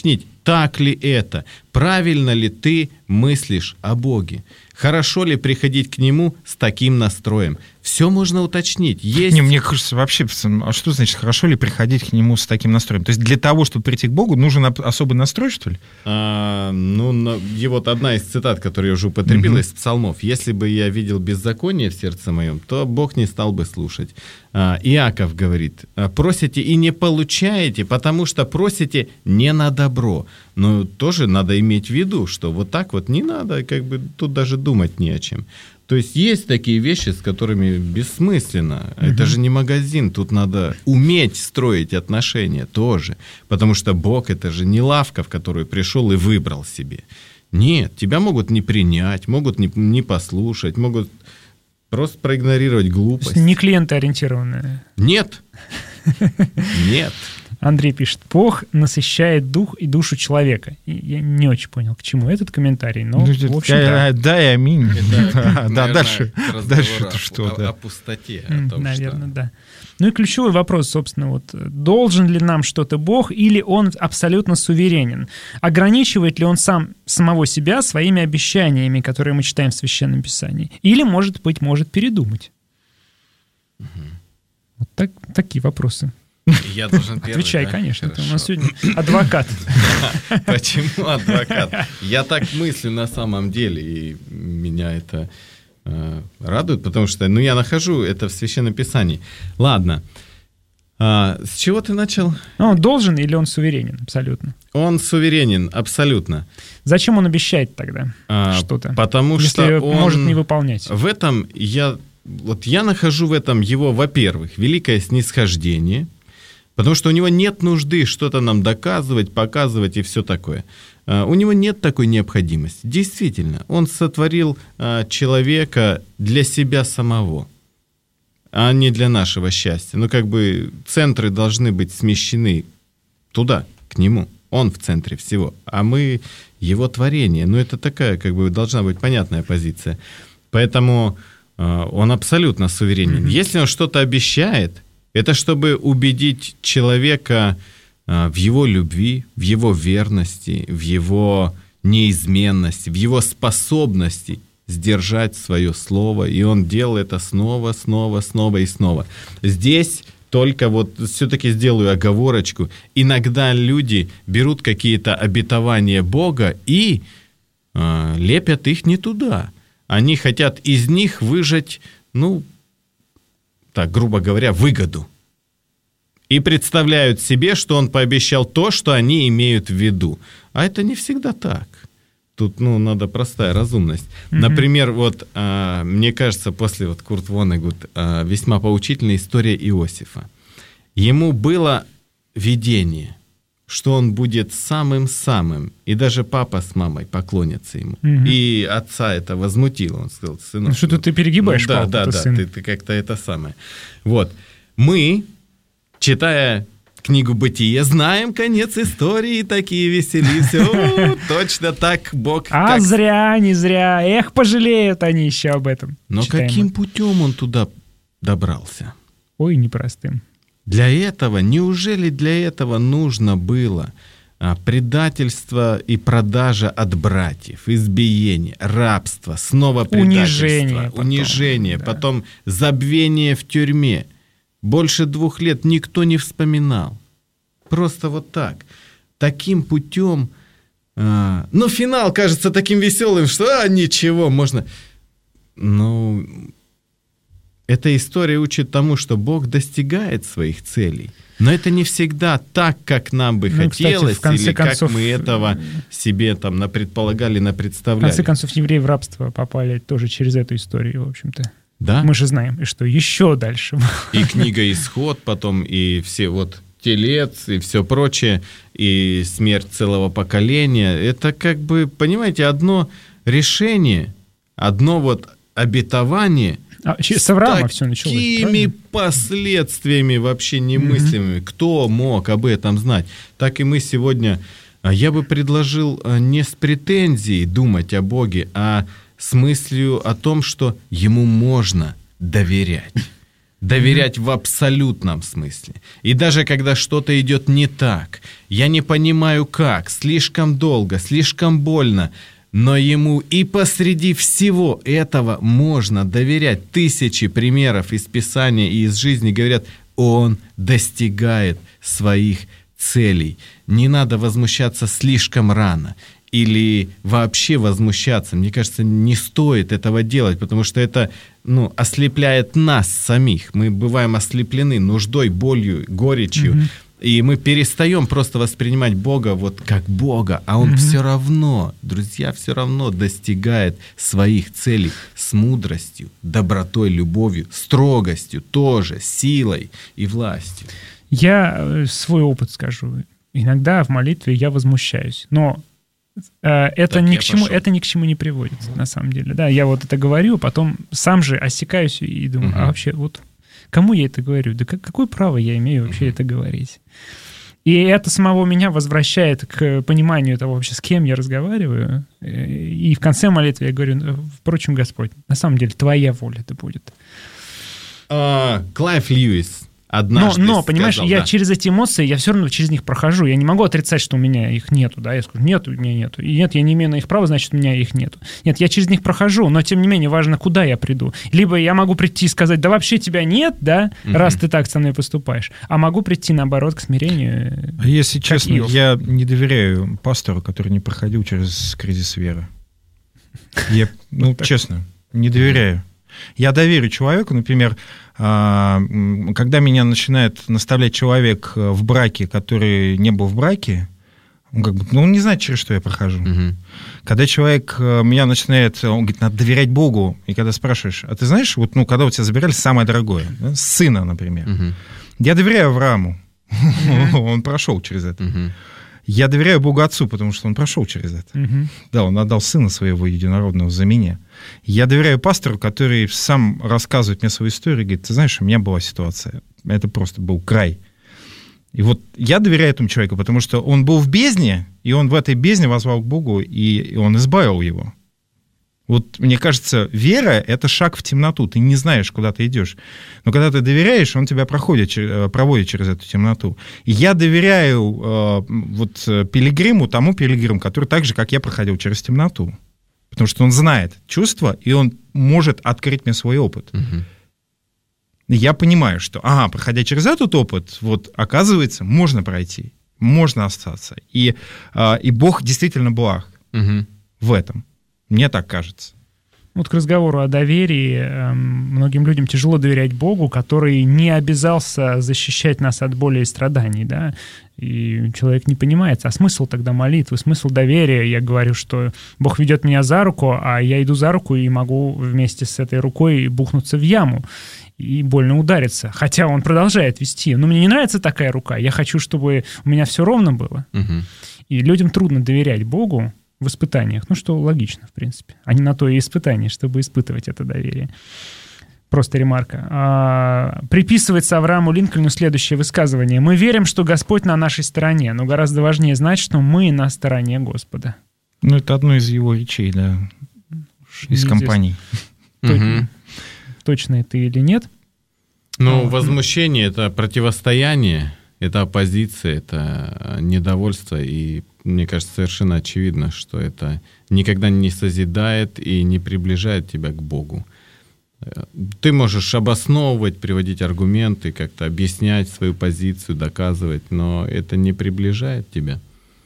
Speaker 4: Так ли это? Правильно ли ты мыслишь о Боге? Хорошо ли приходить к Нему с таким настроем? Все можно уточнить. Есть...
Speaker 3: Не, мне кажется, вообще, а что значит, хорошо ли приходить к Нему с таким настроем? То есть для того, чтобы прийти к Богу, нужен особый настрой, что ли?
Speaker 4: А, ну, и вот одна из цитат, которую я уже употребил, угу. из псалмов. «Если бы я видел беззаконие в сердце моем, то Бог не стал бы слушать». А, Иаков говорит: «Просите и не получаете, потому что просите не на добро». Но тоже надо иметь в виду, что вот так вот не надо, как бы тут даже думать не о чем. То есть есть такие вещи, с которыми бессмысленно. Угу. Это же не магазин, тут надо уметь строить отношения тоже. Потому что Бог — это же не лавка, в которую пришел и выбрал себе. Нет, тебя могут не принять, могут не, не послушать, могут просто проигнорировать глупость.
Speaker 2: Не клиентоориентированные.
Speaker 4: Нет. Нет.
Speaker 2: Андрей пишет: Бог насыщает дух и душу человека. И я не очень понял, к чему этот комментарий, но, в общем, да.
Speaker 3: Да, и аминь.
Speaker 4: Это,
Speaker 3: да, дальше, дальше
Speaker 4: о,
Speaker 3: что?
Speaker 4: О,
Speaker 3: да.
Speaker 4: о пустоте. О том,
Speaker 2: наверное,
Speaker 4: что...
Speaker 2: да. Ну и ключевой вопрос, собственно, вот, должен ли нам что-то Бог, или Он абсолютно суверенен? Ограничивает ли Он сам самого себя своими обещаниями, которые мы читаем в Священном Писании? Или, может быть, может передумать? Угу. Вот так, такие вопросы.
Speaker 4: Я должен первый,
Speaker 2: Отвечай,
Speaker 4: да?
Speaker 2: конечно.
Speaker 4: Хорошо.
Speaker 2: Ты у нас сегодня адвокат.
Speaker 4: Почему адвокат? Я так мыслю на самом деле, и меня это э, радует, потому что, ну, я нахожу это в Священном Писании. Ладно. А, с чего ты начал?
Speaker 2: Ну, он должен или он суверенен? Абсолютно.
Speaker 4: Он суверенен, абсолютно.
Speaker 2: Зачем он обещает тогда а, что-то?
Speaker 4: Потому
Speaker 2: если
Speaker 4: что он
Speaker 2: может не выполнять.
Speaker 4: В этом я, вот я нахожу в этом его, во-первых, великое снисхождение. Потому что у него нет нужды что-то нам доказывать, показывать и все такое. У него нет такой необходимости. Действительно, он сотворил человека для себя самого, а не для нашего счастья. Ну, как бы центры должны быть смещены туда, к нему. Он в центре всего, а мы его творение. Ну, это такая, как бы, должна быть понятная позиция. Поэтому он абсолютно суверенен. Mm-hmm. Если он что-то обещает, это чтобы убедить человека а, в его любви, в его верности, в его неизменности, в его способности сдержать свое слово. И он делал это снова, снова, снова и снова. Здесь только вот все-таки сделаю оговорочку. Иногда люди берут какие-то обетования Бога и а, лепят их не туда. Они хотят из них выжать, ну, так, грубо говоря, выгоду. И представляют себе, что он пообещал то, что они имеют в виду. А это не всегда так. Тут, ну, надо простая разумность. Mm-hmm. Например, вот, а, мне кажется, после вот Курт Воннегут а, весьма поучительная история Иосифа. Ему было видение, что он будет самым-самым, и даже папа с мамой поклонятся ему. Угу. И отца это возмутило. Он сказал: сынок...
Speaker 2: Ну, что-то ты перегибаешь,
Speaker 4: ну, да,
Speaker 2: папа,
Speaker 4: да, да,
Speaker 2: сын.
Speaker 4: ты, ты как-то это самое. Вот. Мы, читая книгу «Бытие», знаем конец истории, такие веселимся. О, точно так Бог...
Speaker 2: А
Speaker 4: как...
Speaker 2: зря, не зря. Эх, пожалеют они еще об этом.
Speaker 4: Но
Speaker 2: Читаем.
Speaker 4: Каким путем он туда добрался?
Speaker 2: Ой, непростым.
Speaker 4: Для этого, неужели для этого нужно было а, предательство и продажа от братьев, избиение, рабство, снова предательство,
Speaker 2: унижение, потом,
Speaker 4: унижение,
Speaker 2: да.
Speaker 4: потом забвение в тюрьме? Больше двух лет никто не вспоминал. Просто вот так. Таким путем... А, ну, финал кажется таким веселым, что а, ничего, можно... Ну... Эта история учит тому, что Бог достигает своих целей. Но это не всегда так, как нам бы ну, хотелось, кстати, или концов, как мы этого себе там напредполагали, напредставляли.
Speaker 2: В конце концов, евреи в рабство попали тоже через эту историю, в общем-то.
Speaker 4: Да?
Speaker 2: Мы же знаем, и что еще дальше.
Speaker 4: И книга «Исход» потом, и все вот телец, и все прочее, и смерть целого поколения. Это как бы, понимаете, одно решение, одно вот обетование –
Speaker 2: А, с Авраама все началось.
Speaker 4: Такими
Speaker 2: правильно?
Speaker 4: Последствиями вообще немыслимыми. Mm-hmm. Кто мог об этом знать? Так и мы сегодня... Я бы предложил не с претензией думать о Боге, а с мыслью о том, что Ему можно доверять. Доверять mm-hmm. в абсолютном смысле. И даже когда что-то идет не так, я не понимаю как, слишком долго, слишком больно, но ему и посреди всего этого можно доверять. Тысячи примеров из Писания и из жизни говорят, он достигает своих целей. Не надо возмущаться слишком рано. Или вообще возмущаться. Мне кажется, не стоит этого делать, потому что это, ну, ослепляет нас самих. Мы бываем ослеплены нуждой, болью, горечью. Mm-hmm. И мы перестаем просто воспринимать Бога вот как Бога. А Он mm-hmm. все равно, друзья, все равно достигает своих целей с мудростью, добротой, любовью, строгостью тоже, силой и властью.
Speaker 2: Я свой опыт скажу. Иногда в молитве я возмущаюсь. Но Это, так, ни к чему, это ни к чему не приводит, на самом деле. Да, я вот это говорю, потом сам же осекаюсь и думаю, uh-huh. а вообще вот кому я это говорю? Да как, какое право я имею вообще uh-huh. это говорить? И это самого меня возвращает к пониманию того вообще, с кем я разговариваю. И в конце молитвы я говорю, впрочем, Господь, на самом деле Твоя воля это будет.
Speaker 4: Uh, Клайв Льюис.
Speaker 2: Однажды но, но понимаешь, сказал, я да. через эти эмоции, я все равно через них прохожу. Я не могу отрицать, что у меня их нету, да, я скажу, нет, у меня нету. И нет, я не имею на их права, значит, у меня их нету. Нет, я через них прохожу, но тем не менее важно, куда я приду. Либо я могу прийти и сказать, да вообще тебя нет, да, угу. раз ты так со мной поступаешь. А могу прийти, наоборот, к смирению.
Speaker 3: Если честно, Иов. Я не доверяю пастору, который не проходил через кризис веры. Я, ну, честно, не доверяю. Я доверю человеку, например, когда меня начинает наставлять человек в браке, который не был в браке, он как бы, ну, он не знает, через что я прохожу. Угу. Когда человек меня начинает, он говорит, надо доверять Богу, и когда спрашиваешь, а ты знаешь, вот, ну, когда у тебя забирали самое дорогое, да, сына, например, угу. я доверяю Аврааму, угу. он прошел через это. Угу. Я доверяю Богу Отцу, потому что он прошел через это. Угу. Да, он отдал сына своего единородного за меня. Я доверяю пастору, который сам рассказывает мне свою историю и говорит, ты знаешь, у меня была ситуация, это просто был край. И вот я доверяю этому человеку, потому что он был в бездне, и он в этой бездне воззвал к Богу, и он избавил его. Вот, мне кажется, вера — это шаг в темноту. Ты не знаешь, куда ты идешь. Но когда ты доверяешь, он тебя проходит, проводит через эту темноту. И я доверяю э, вот пилигриму, тому пилигриму, который так же, как я, проходил через темноту. Потому что он знает чувства, и он может открыть мне свой опыт. Угу. И я понимаю, что, ага, проходя через этот опыт, вот, оказывается, можно пройти, можно остаться. И, э, и Бог действительно благ угу. в этом. Мне так кажется.
Speaker 2: Вот к разговору о доверии. Многим людям тяжело доверять Богу, который не обязался защищать нас от боли и страданий, да, и человек не понимает, а смысл тогда молитвы, смысл доверия. Я говорю, что Бог ведет меня за руку, а я иду за руку и могу вместе с этой рукой бухнуться в яму и больно удариться, хотя он продолжает вести. Но мне не нравится такая рука, я хочу, чтобы у меня все ровно было. Угу. И людям трудно доверять Богу в испытаниях. Ну, что логично, в принципе. Они на то и испытания, чтобы испытывать это доверие. Просто ремарка. А, приписывается Аврааму Линкольну следующее высказывание. «Мы верим, что Господь на нашей стороне, но гораздо важнее знать, что мы на стороне Господа».
Speaker 3: Ну, это одно из его речей, да, из компаний.
Speaker 2: Угу. Точно это или нет?
Speaker 4: Ну, а, возмущение — это противостояние, это оппозиция, это недовольство, и мне кажется, совершенно очевидно, что это никогда не созидает и не приближает тебя к Богу. Ты можешь обосновывать, приводить аргументы, как-то объяснять свою позицию, доказывать, но это не приближает тебя.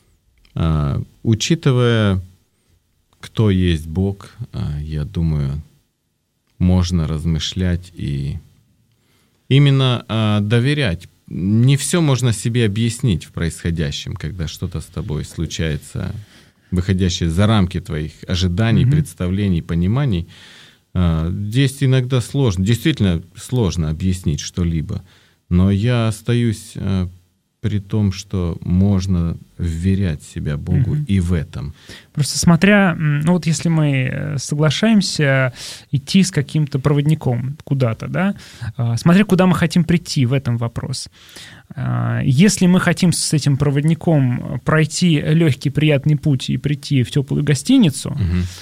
Speaker 4: А, учитывая, кто есть Бог, я думаю, можно размышлять и именно а, доверять. Не все можно себе объяснить в происходящем, когда что-то с тобой случается, выходящее за рамки твоих ожиданий, mm-hmm. представлений, пониманий. Здесь иногда сложно, действительно сложно объяснить что-либо, но я остаюсь при том, что можно вверять себя Богу mm-hmm. и в этом.
Speaker 2: Просто смотря, ну вот если мы соглашаемся идти с каким-то проводником куда-то, да, смотря куда мы хотим прийти, в этом вопрос. Если мы хотим с этим проводником пройти легкий, приятный путь и прийти в теплую гостиницу, mm-hmm.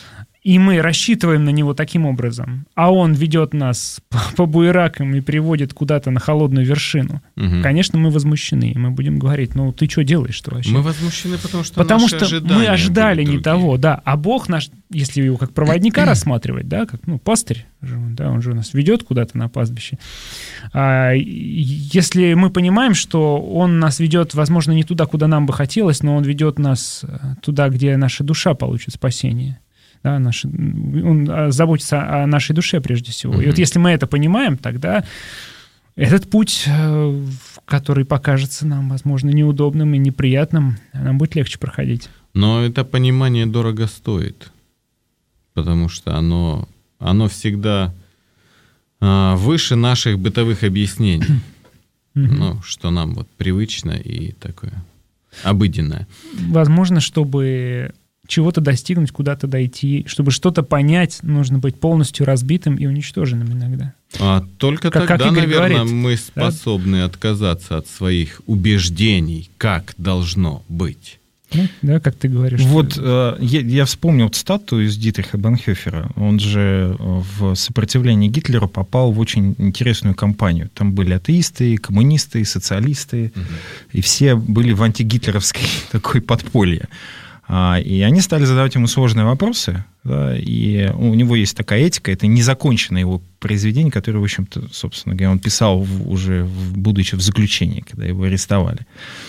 Speaker 2: и мы рассчитываем на него таким образом, а он ведет нас по, по буеракам и приводит куда-то на холодную вершину, угу. конечно, мы возмущены. И мы будем говорить, ну ты что делаешь-то вообще?
Speaker 4: Мы возмущены, потому что
Speaker 2: Потому
Speaker 4: наши
Speaker 2: что
Speaker 4: ожидания
Speaker 2: мы ожидали не
Speaker 4: другие.
Speaker 2: того, да. А Бог наш, если его как проводника рассматривать, да, как, ну, пастырь, да, он же нас ведет куда-то на пастбище. А, если мы понимаем, что он нас ведет, возможно, не туда, куда нам бы хотелось, но он ведет нас туда, где наша душа получит спасение. Да, наши, он заботится о нашей душе прежде всего. Mm-hmm. И вот если мы это понимаем, тогда этот путь, который покажется нам, возможно, неудобным и неприятным, нам будет легче проходить.
Speaker 4: Но это понимание дорого стоит, потому что оно, оно всегда а, выше наших бытовых объяснений, mm-hmm. ну, что нам вот привычно и такое обыденное.
Speaker 2: Возможно, чтобы чего-то достигнуть, куда-то дойти, чтобы что-то понять, нужно быть полностью разбитым и уничтоженным иногда.
Speaker 4: А только как, тогда, как наверное, говорит, мы способны да? отказаться от своих убеждений, как должно быть.
Speaker 2: Ну, да, как ты говоришь.
Speaker 3: Вот э, я, я вспомнил цитату из Дитриха Бонхофера. Он же в сопротивлении Гитлеру попал в очень интересную кампанию. Там были атеисты, коммунисты, социалисты, угу. и все были в антигитлеровской такой подполье. И они стали задавать ему сложные вопросы, да, и у него есть такая этика, это незаконченное его произведение, которое, в общем-то, собственно говоря, он писал в, уже в, будучи в заключении, когда его арестовали.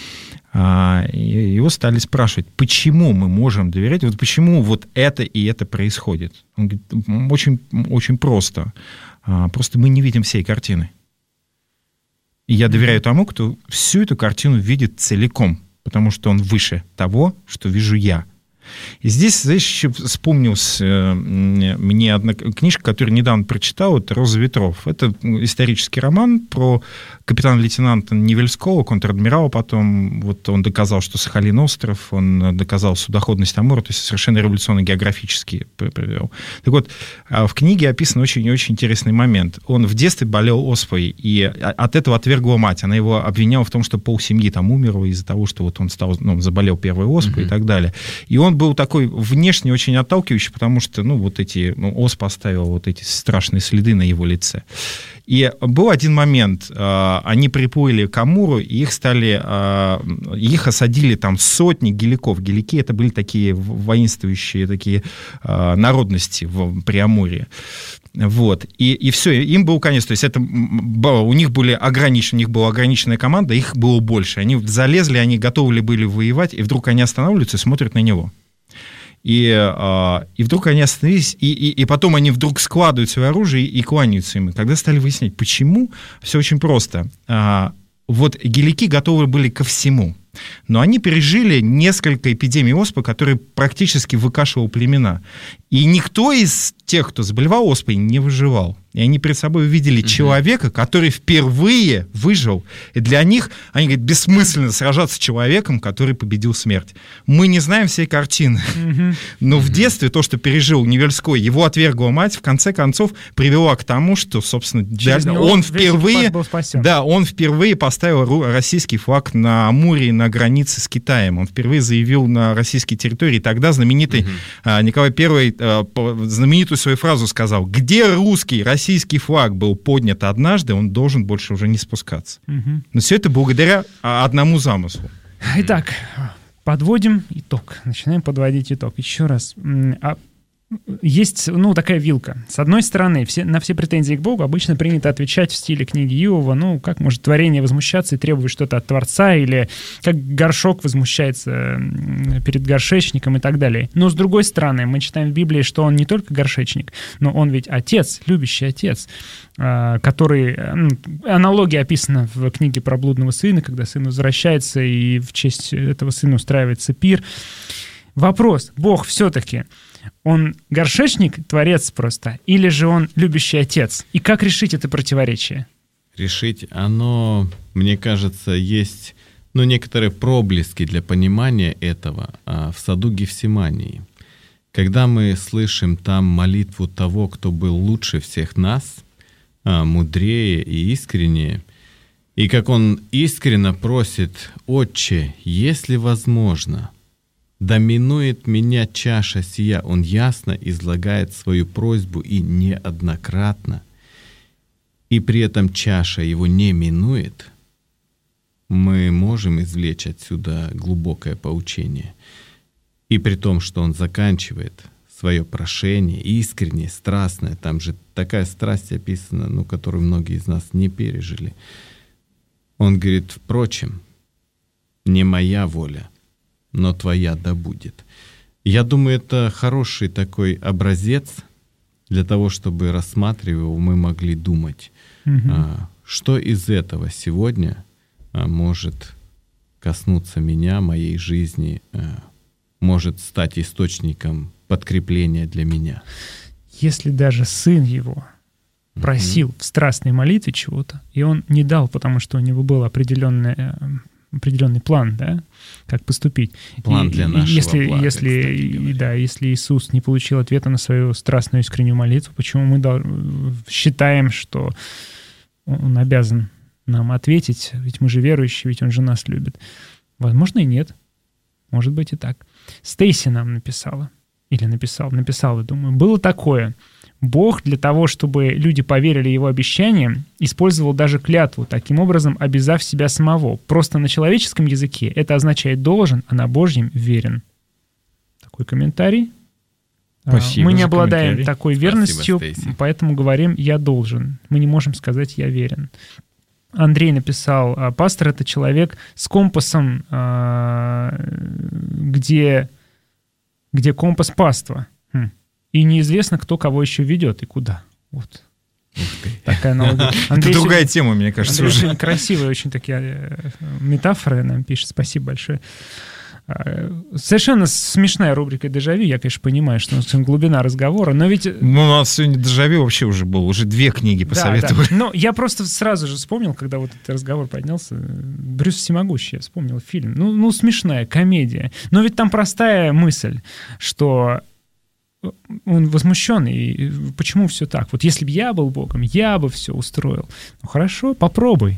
Speaker 3: И его стали спрашивать, почему мы можем доверять, вот почему вот это и это происходит. Он говорит, очень, очень просто. Просто мы не видим всей картины. И я доверяю тому, кто всю эту картину видит целиком, потому что он выше того, что вижу я. И здесь, знаешь, еще вспомнился э, мне одна книжка, которую недавно прочитал, это «Роза ветров». Это исторический роман про капитана-лейтенанта Невельского, контр-адмирала потом. Вот он доказал, что Сахалин остров, он доказал судоходность Амура, то есть совершенно революционно географически привел. Так вот, в книге описан очень-очень интересный момент. Он в детстве болел оспой, и от этого отвергла мать. Она его обвиняла в том, что полсемьи там умерло из-за того, что вот он стал, ну, заболел первой оспой mm-hmm. и так далее. И он был такой внешне очень отталкивающий, потому что, ну, вот эти, ну, оспа оставила вот эти страшные следы на его лице. И был один момент, они приплыли к Амуру, и их стали, их осадили там сотни геликов. Гелики — это были такие воинствующие такие народности в Преамурье. Вот. И, и все, им был конец. То есть это, у них были ограничены, у них была ограниченная команда, их было больше. Они залезли, они готовы ли были воевать, и вдруг они останавливаются и смотрят на него. И, и вдруг они остановились, и, и, и потом они вдруг складывают свое оружие и кланяются им. И когда стали выяснять, почему, все очень просто. Вот гелики готовы были ко всему, но они пережили несколько эпидемий оспы, которые практически выкашивал племена. И никто из тех, кто заболевал оспой, не выживал. И они перед собой увидели mm-hmm. человека, который впервые выжил. И для них, они говорят, бессмысленно сражаться с человеком, который победил смерть. Мы не знаем всей картины. Mm-hmm. Но mm-hmm. в детстве то, что пережил Невельской, его отвергла мать, в конце концов привело к тому, что, собственно, да, он впервые, да, он впервые поставил российский флаг на Амуре и на границе с Китаем. Он впервые заявил на российской территории. Тогда знаменитый mm-hmm. Николай Первый знаменитую свою фразу сказал: где русский, российский флаг был поднят однажды, он должен больше уже не спускаться. Угу. Но все это благодаря одному замыслу.
Speaker 2: Итак, подводим итог. Начинаем подводить итог. Еще раз. Есть, ну, такая вилка. С одной стороны, все, на все претензии к Богу обычно принято отвечать в стиле книги Иова, ну, как может творение возмущаться и требовать что-то от Творца, или как горшок возмущается перед горшечником и так далее. Но с другой стороны, мы читаем в Библии, что он не только горшечник, но он ведь отец, любящий отец, который... Ну, аналогия описана в книге про блудного сына, когда сын возвращается, и в честь этого сына устраивается пир. Вопрос: Бог все-таки... Он горшечник, творец просто, или же он любящий отец? И как решить это противоречие?
Speaker 4: Решить оно, мне кажется, есть, ну, некоторые проблески для понимания этого а, в саду Гефсимании. Когда мы слышим там молитву того, кто был лучше всех нас, а, мудрее и искреннее, и как он искренне просит: «Отче, если возможно, Доминует меня чаша сия. Он ясно излагает свою просьбу и неоднократно. И при этом чаша его не минует. Мы можем извлечь отсюда глубокое поучение. И при том, что он заканчивает свое прошение, искреннее, страстное, там же такая страсть описана, ну, которую многие из нас не пережили. Он говорит: впрочем, не моя воля, но твоя да будет. Я думаю, это хороший такой образец для того, чтобы, рассматривая его, мы могли думать, угу. а, что из этого сегодня а, может коснуться меня, моей жизни, а, может стать источником подкрепления для меня.
Speaker 2: Если даже сын его просил mm-hmm. в страстной молитве чего-то, и он не дал, потому что у него был определенный, определенный план, да, как поступить.
Speaker 4: План
Speaker 2: и,
Speaker 4: для нашего
Speaker 2: если,
Speaker 4: блага,
Speaker 2: если, да, если Иисус не получил ответа на свою страстную искреннюю молитву, почему мы дол- считаем, что он обязан нам ответить? Ведь мы же верующие, ведь он же нас любит. Возможно, и нет. Может быть, и так. Стейси нам написала. Или написал, написала, думаю. Было такое. Бог для того, чтобы люди поверили его обещаниям, использовал даже клятву, таким образом обязав себя самого. Просто на человеческом языке это означает «должен», а на Божьем «верен». Такой комментарий.
Speaker 3: Спасибо.
Speaker 2: Мы не обладаем такой верностью,
Speaker 4: Спасибо,
Speaker 2: поэтому говорим «я должен». Мы не можем сказать «я верен». Андрей написал: пастор — это человек с компасом, где, где компас паства. Хм. И неизвестно, кто кого еще ведет и куда. Вот. Такая аналогия.
Speaker 3: Это другая тема, мне кажется.
Speaker 2: Андрей
Speaker 3: уже.
Speaker 2: Очень красивые, очень такие метафоры нам пишет. Спасибо большое. Совершенно смешная рубрика «Дежавю». Я, конечно, понимаю, что глубина разговора, но ведь...
Speaker 3: Ну, у нас сегодня «Дежавю» вообще уже был. Уже две книги посоветовали.
Speaker 2: Да, да. Но я просто сразу же вспомнил, когда вот этот разговор поднялся, «Брюс Всемогущий», я вспомнил фильм. Ну, ну, смешная комедия. Но ведь там простая мысль, что он возмущенный. Почему все так? Вот если бы я был Богом, я бы все устроил. Ну, хорошо, попробуй.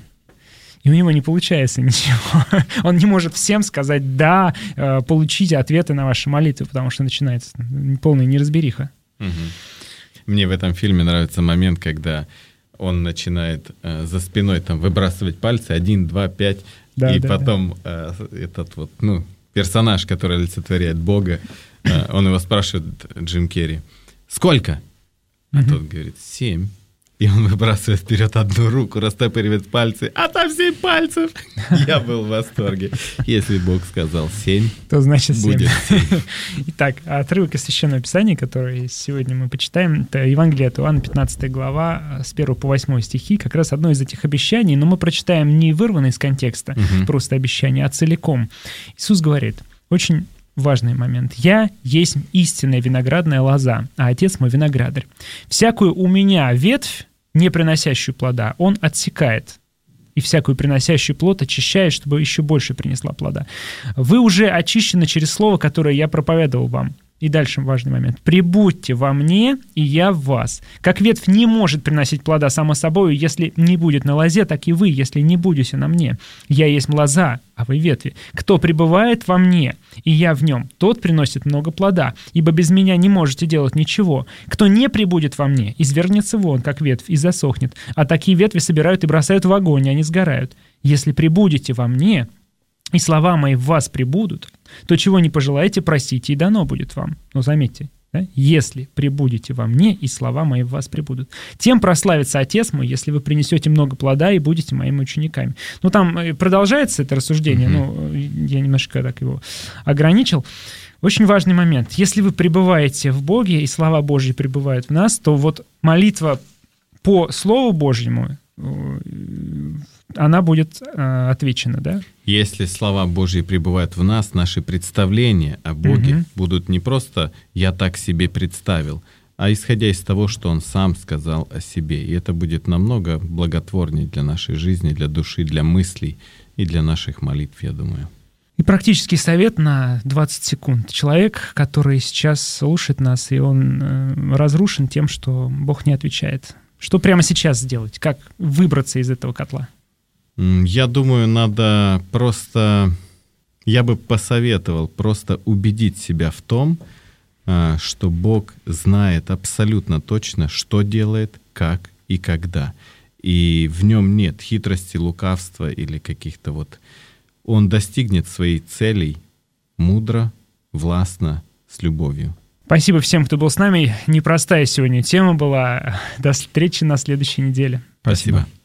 Speaker 2: И у него не получается ничего. Он не может всем сказать «да», получите ответы на ваши молитвы, потому что начинается полная неразбериха.
Speaker 4: Угу. Мне в этом фильме нравится момент, когда он начинает э, за спиной там выбрасывать пальцы, один, два, пять, да, и да, потом да. Э, этот вот, ну, персонаж, который олицетворяет Бога, э, он его спрашивает, Джим Керри: «Сколько?» А угу. тот говорит: «Семь». И он выбрасывает вперед одну руку, растопыривает пальцы, а там семь пальцев. Я был в восторге. Если Бог сказал семь,
Speaker 2: то значит семь.
Speaker 4: Будет семь.
Speaker 2: Итак, отрывок из Священного Писания, который сегодня мы почитаем, это Евангелие от Иоанна, пятнадцатая глава, с первого по восьмой стихи, как раз одно из этих обещаний, но мы прочитаем не вырванное из контекста, угу. просто обещание, а целиком. Иисус говорит, очень важный момент: «Я есть истинная виноградная лоза, а Отец мой виноградарь. Всякую у меня ветвь, не приносящую плода, он отсекает, и всякую приносящую плод очищает, чтобы еще больше принесла плода. Вы уже очищены через слово, которое я проповедовал вам». И дальше важный момент. «Прибудьте во мне, и я в вас. Как ветвь не может приносить плода само собой, если не будет на лозе, так и вы, если не будете на мне. Я есть лоза, а вы ветви. Кто пребывает во мне, и я в нем, тот приносит много плода, ибо без меня не можете делать ничего. Кто не пребудет во мне, извергнется вон, как ветвь, и засохнет. А такие ветви собирают и бросают в огонь, и они сгорают. Если пребудете во мне, и слова мои в вас пребудут, то чего не пожелаете, просите, и дано будет вам». Но заметьте, да? «Если пребудете во мне, и слова мои в вас пребудут. Тем прославится Отец мой, если вы принесете много плода и будете моими учениками». Ну, там продолжается это рассуждение, mm-hmm. но я немножко так его ограничил. Очень важный момент. Если вы пребываете в Боге, и слова Божьи пребывают в нас, то вот молитва по Слову Божьему, она будет э, отвечена, да?
Speaker 4: Если слова Божьи пребывают в нас, наши представления о Боге угу. будут не просто «я так себе представил», а исходя из того, что Он сам сказал о себе. И это будет намного благотворнее для нашей жизни, для души, для мыслей и для наших молитв, я думаю.
Speaker 2: И практический совет на двадцать секунд. Человек, который сейчас слушает нас, и он э, разрушен тем, что Бог не отвечает. Что прямо сейчас сделать? Как выбраться из этого котла?
Speaker 4: Я думаю, надо просто Я бы посоветовал просто убедить себя в том, что Бог знает абсолютно точно, что делает, как и когда. И в нем нет хитрости, лукавства или каких-то вот... Он достигнет своих целей мудро, властно, с любовью.
Speaker 2: Спасибо всем, кто был с нами. Непростая сегодня тема была. До встречи на следующей неделе.
Speaker 3: Спасибо.